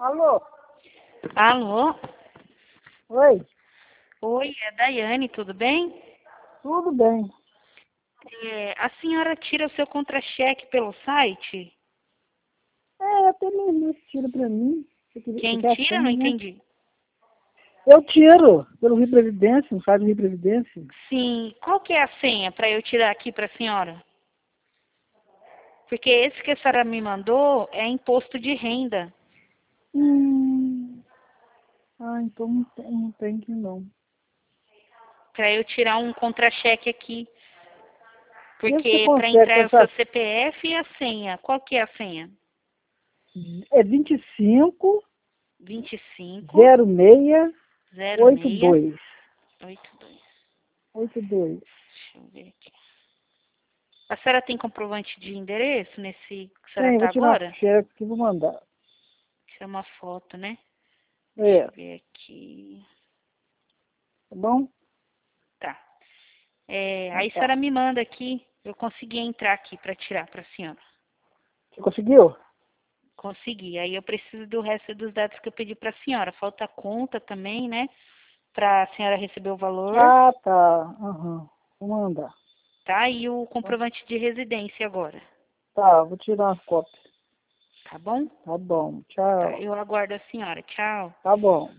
Alô? Alô? Oi? Oi, é a Daiane, tudo bem? Tudo bem. A senhora tira o seu contra-cheque pelo site? Até mesmo tira pra mim. Você Quem quer a tira? Não senha, né? entendi. Eu tiro pelo Rio Previdência, não faz o Rio Previdência. Sim, qual que é a senha para eu tirar aqui para a senhora? Porque esse que a senhora me mandou é imposto de renda. Hum. Então não tem que não. Para eu tirar um contra-cheque aqui. Vê se você Porque para consegue entrar com é o seu essa... CPF e a senha. Qual que é a senha? É 25 25 06 06 82. 82. 82. Deixa eu ver aqui. A senhora tem comprovante de endereço nesse que a senhora Tem, está vou tirar agora? cheque e vou mandar. Tira uma foto, né? Deixa É, eu ver aqui. tá bom? Tá. Então Aí a tá. senhora me manda aqui. Eu consegui entrar aqui para tirar para a senhora. Você conseguiu? Consegui. Aí eu preciso do resto dos dados que eu pedi para a senhora. Falta a conta também, né? Para a senhora receber o valor, Ah, tá. Aham. Vou mandar. tá? E o comprovante de residência agora. Tá, vou tirar uma cópia. Tá bom? Tá bom. Tá. Tchau. Eu aguardo a senhora. Tchau. Tá bom.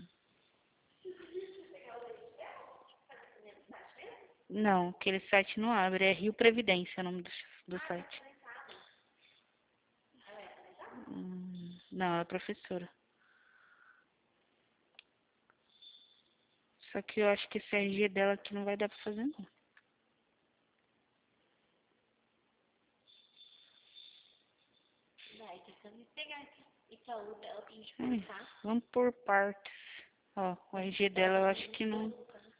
Não, aquele site não abre. É Rio Previdência o nome do site. Não, é professora. Só que eu acho que esse RG dela aqui não vai dar pra fazer, não. Vamos por partes. Ó, o RG dela eu acho que não.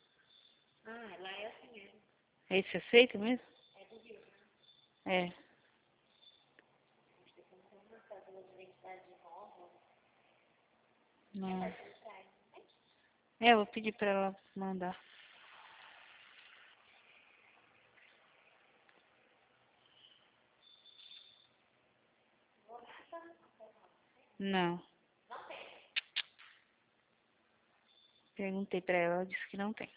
Esse aceita mesmo? É. Não. Eu vou pedir pra ela mandar. Não. Perguntei pra ela, ela disse que não tem.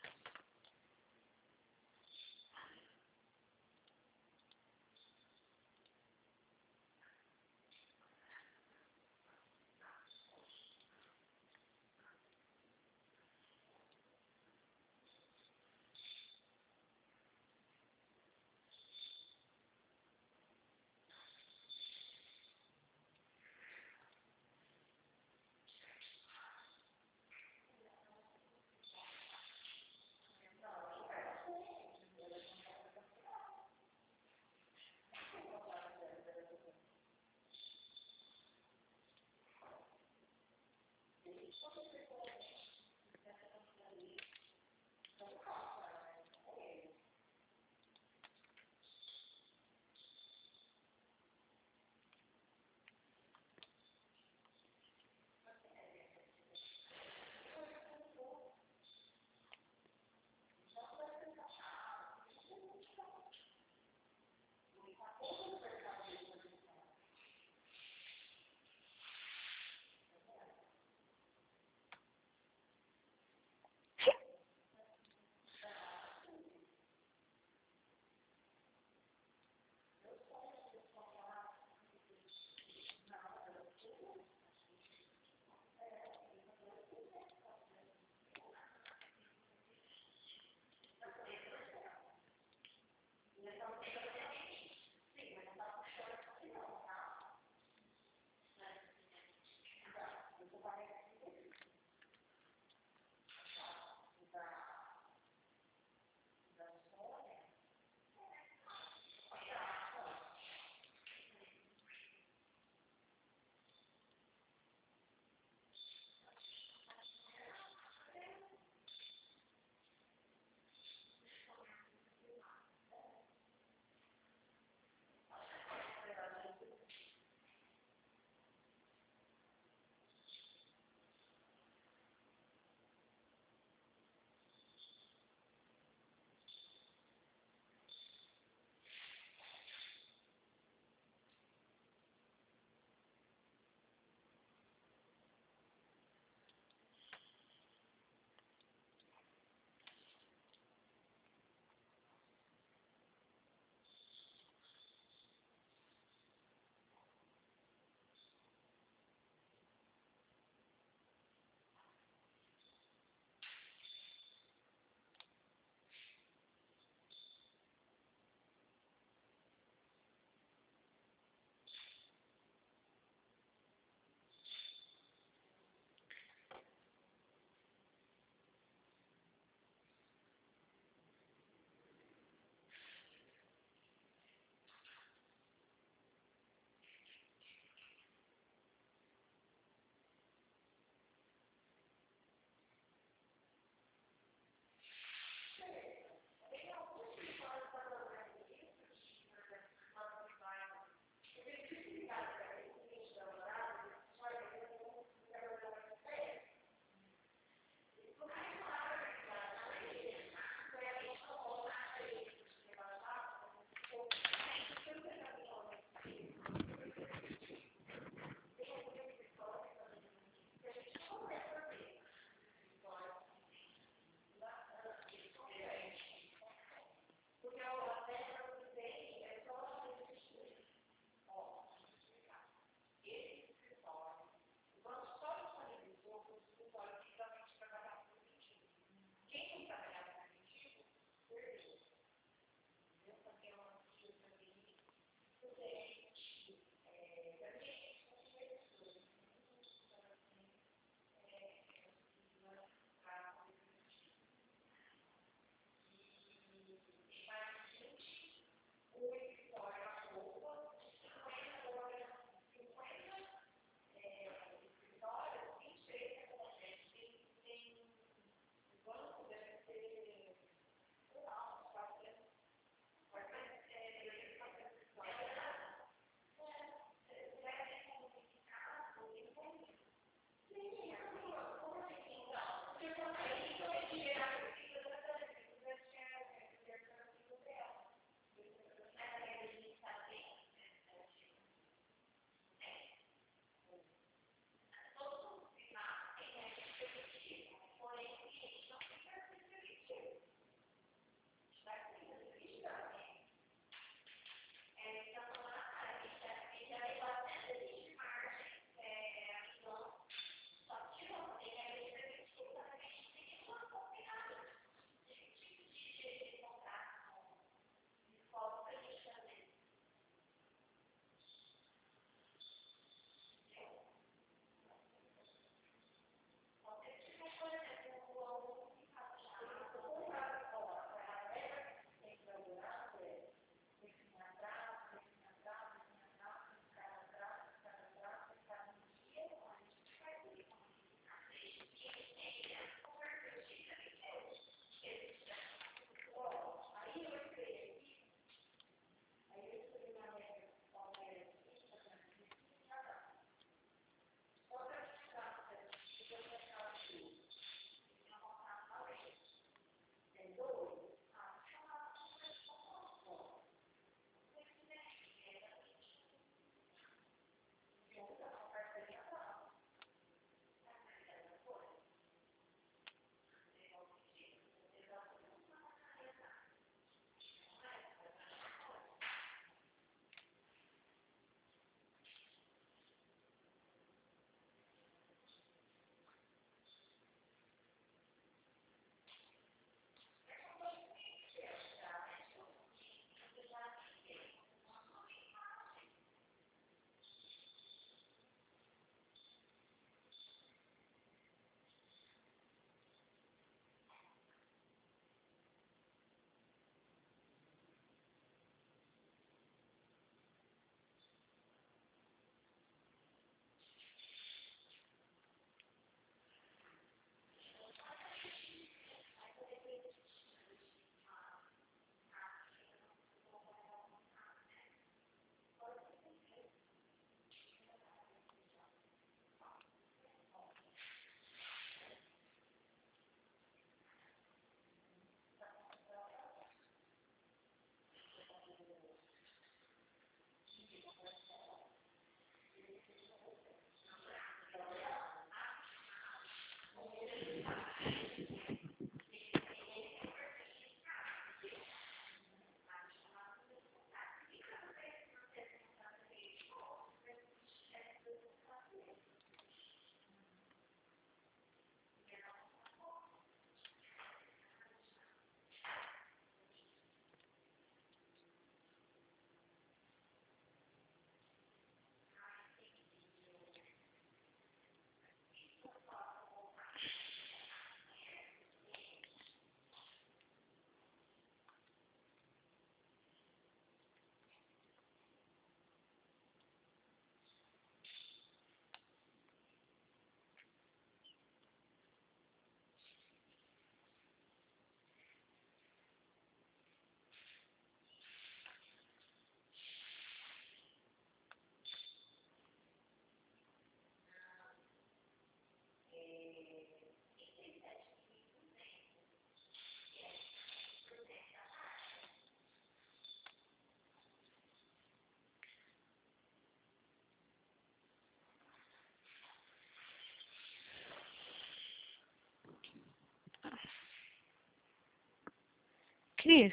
Cris,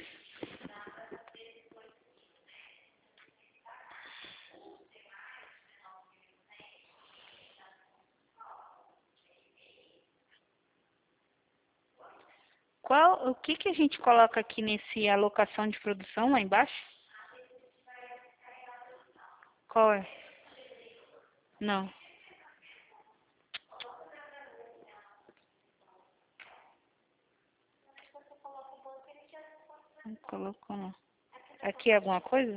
o que a gente coloca aqui nesse alocação de produção lá embaixo? Qual é? Não, não colocou não. Aqui é alguma coisa?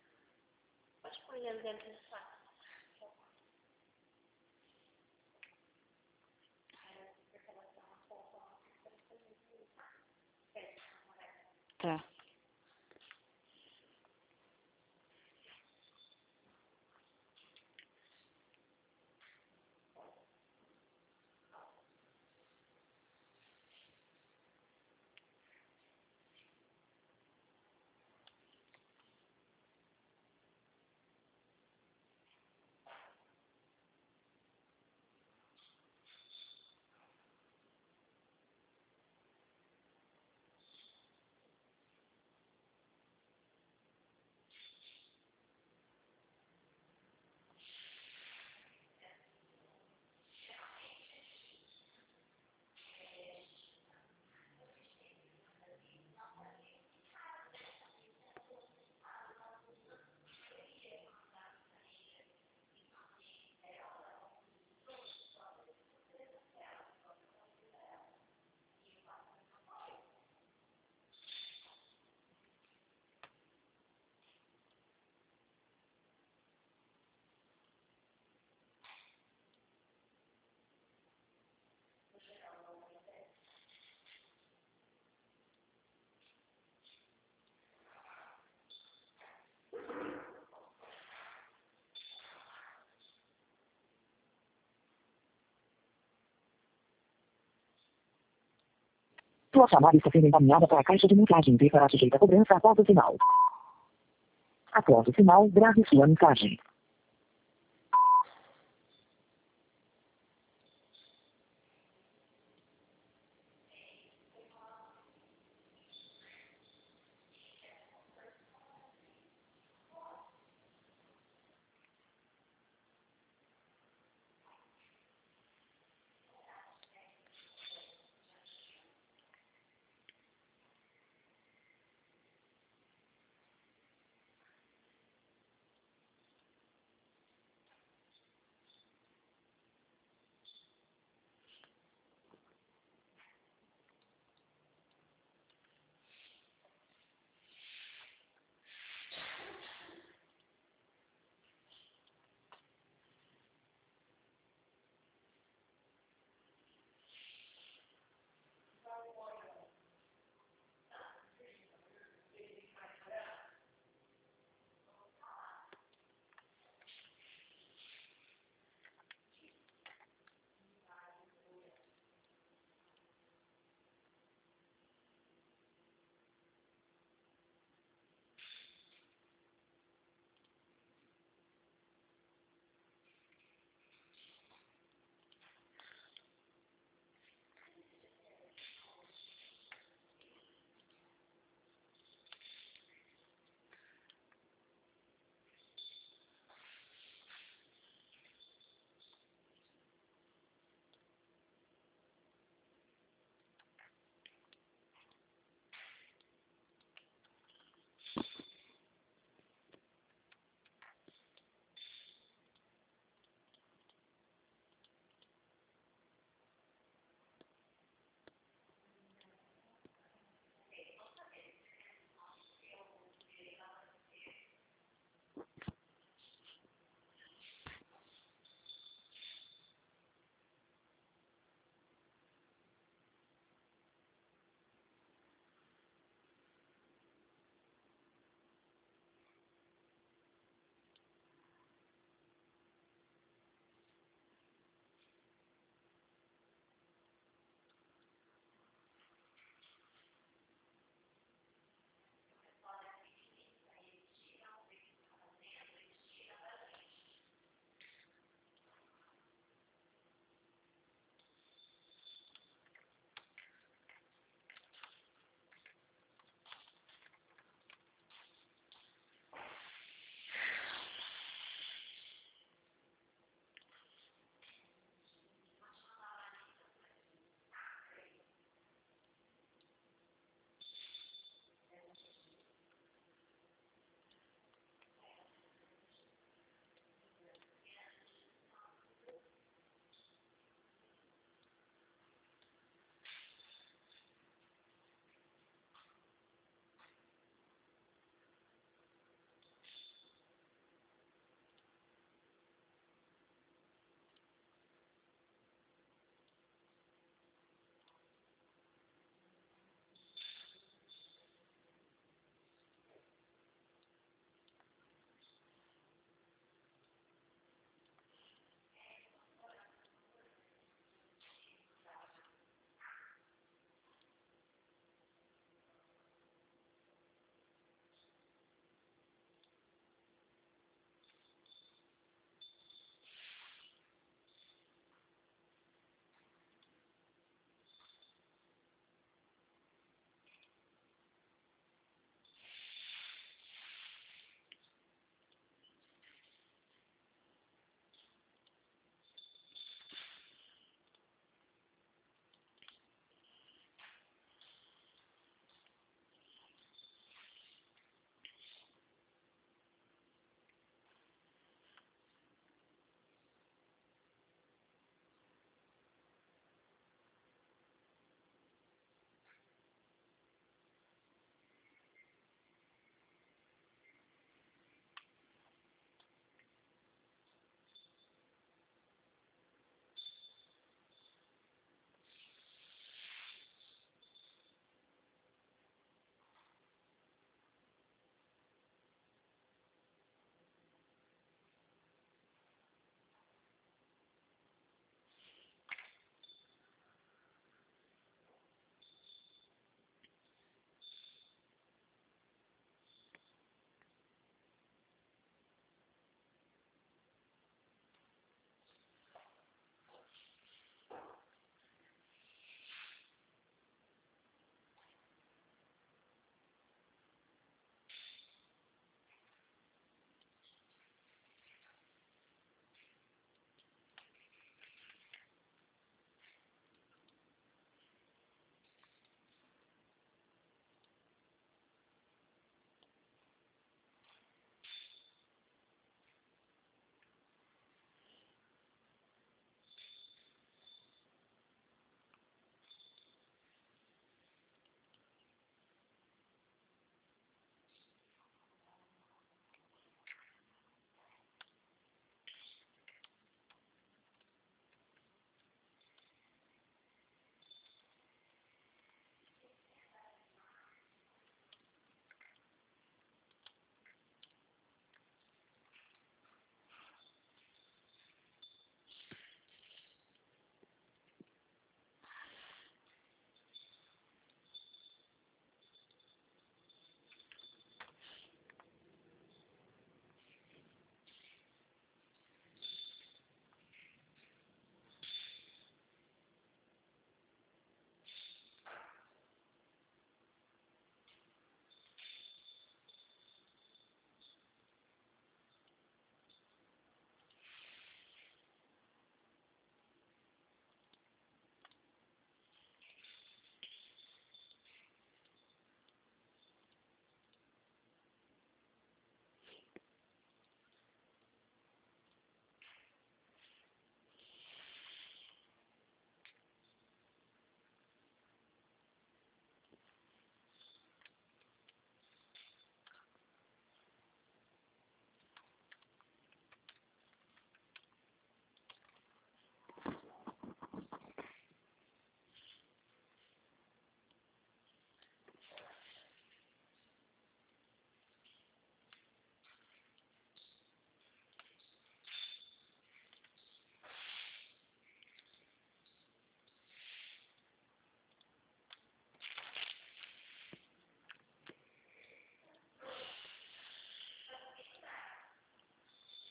Tá. Sua chamada está sendo encaminhada para a caixa de mensagem e será sujeita a cobrança após o sinal. Após o sinal, grave sua mensagem.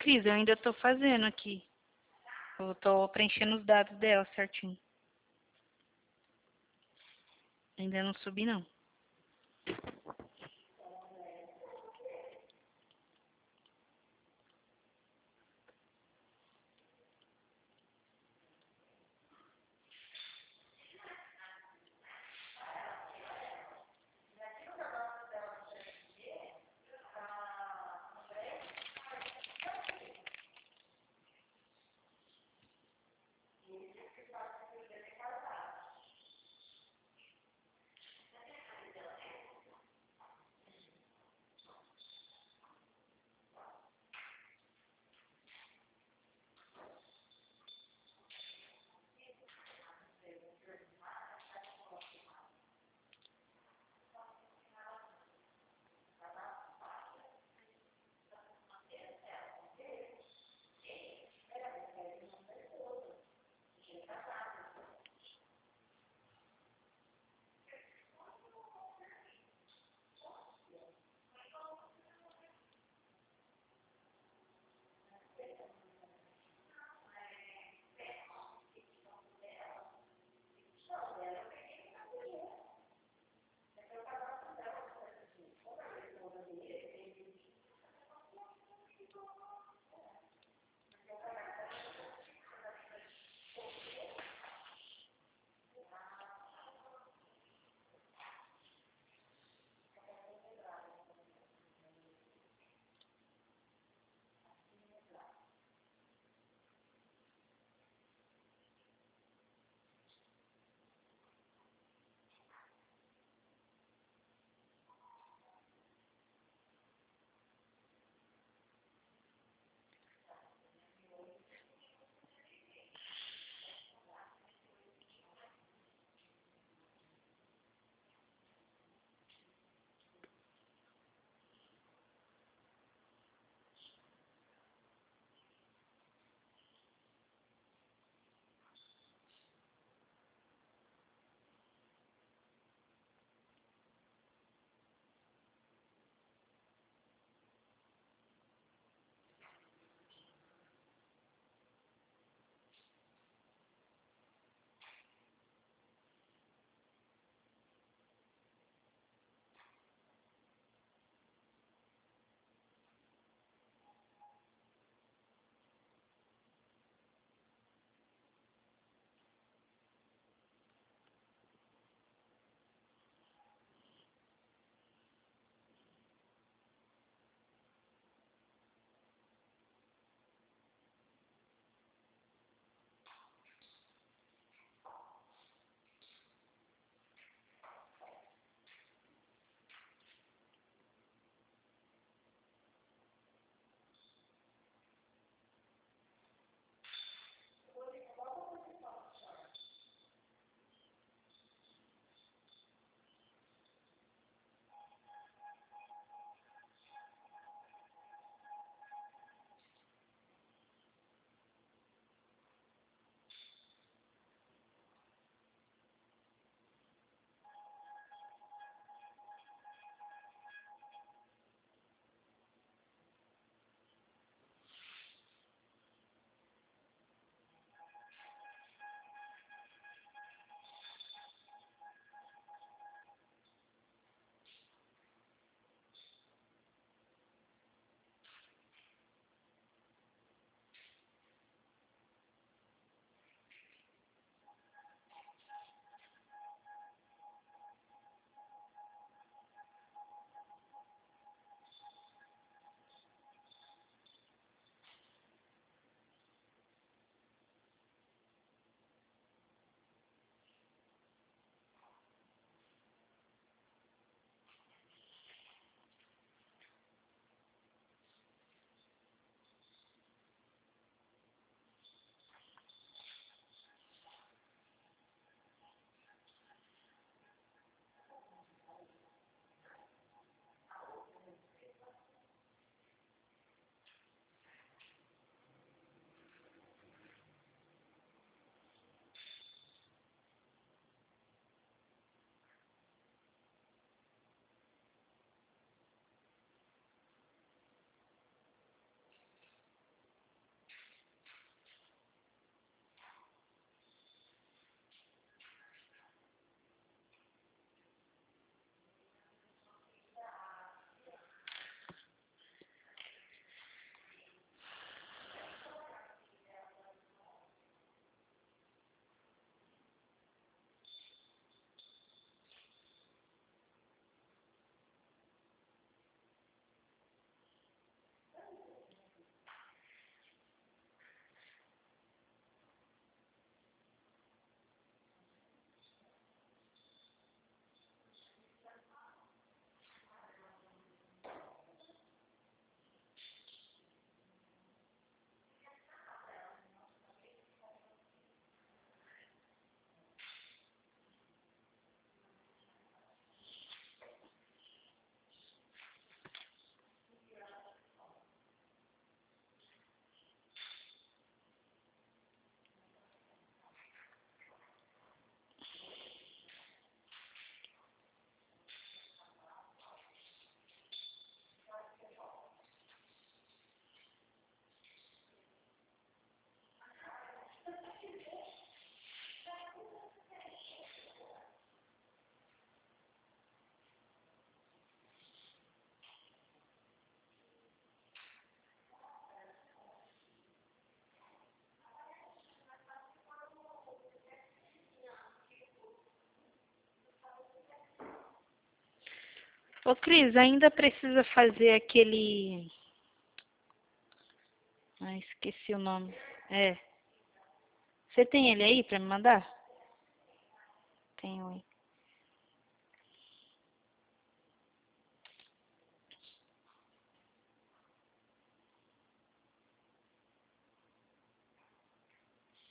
Cris, eu ainda tô fazendo aqui. Eu tô preenchendo os dados dela certinho. Ainda não subi, não. Ô, Cris, ainda precisa fazer aquele... Ai, esqueci o nome. É. Você tem ele aí pra me mandar? Tenho aí.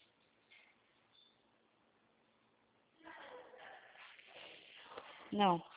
Não.